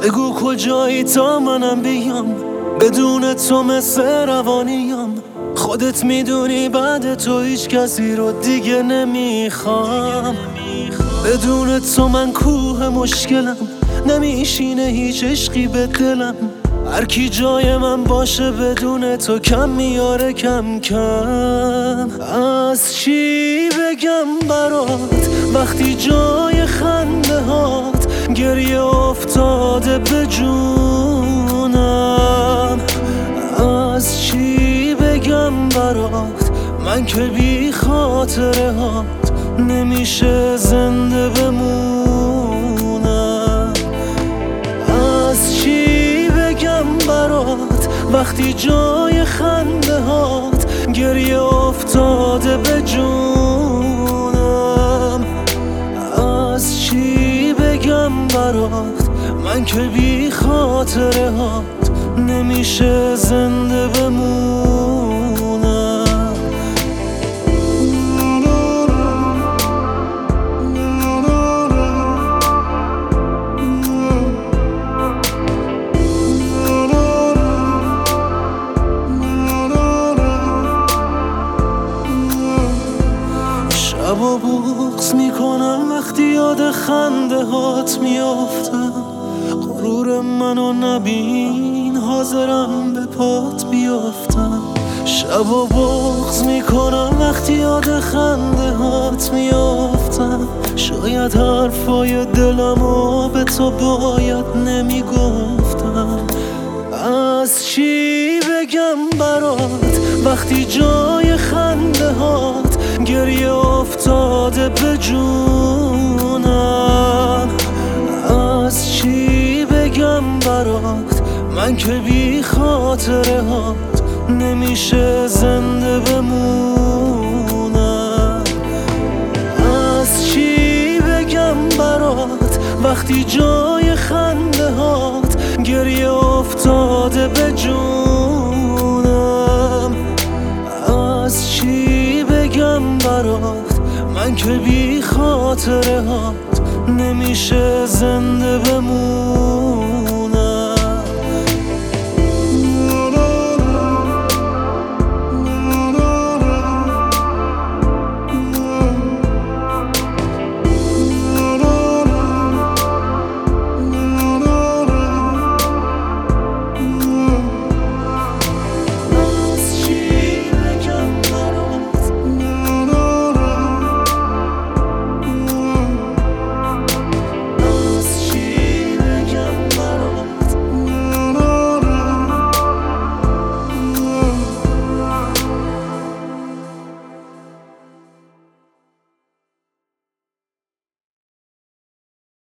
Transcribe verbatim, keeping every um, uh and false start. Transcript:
بگو کجایی تا منم بیام، بدون تو مثل روانیم. خودت میدونی بعد تو هیچ کسی رو دیگه نمیخوام. بدون تو من کوه مشکلم، نمیشینه هیچ عشقی به دلم. هر کی جای من باشه بدون تو کم میاره کم کم. از چی بگم برات وقتی جای خنده هات گریه افتاده به جونم. از چی بگم برات من که بی خاطره هات نمیشه زنده بمونم. از چی بگم برات وقتی جای خنده هات گریه افتاده به جونم. از چی بگم برات من که بی خاطره هات نمیشه زنده بمونم. شبا بغض میکنم وقتی یاد خنده هات میافتم. غرور منو نبین حاضرم به پات بیافتم. شبا بغض میکنم وقتی یاد خنده هات میافتم. شاید حرفای دلمو به تو باید نمیگفتم. از چی بگم برات وقتی جای خنده هات گریه افتاده به جونم. از چی بگم برات من که بی خاطره هات نمیشه زنده بمونم. از چی بگم برات وقتی جای خنده هات گریه افتاده به جونم. از چی بگم برات من که بی خاطره هات نمیشه زنده بمونم.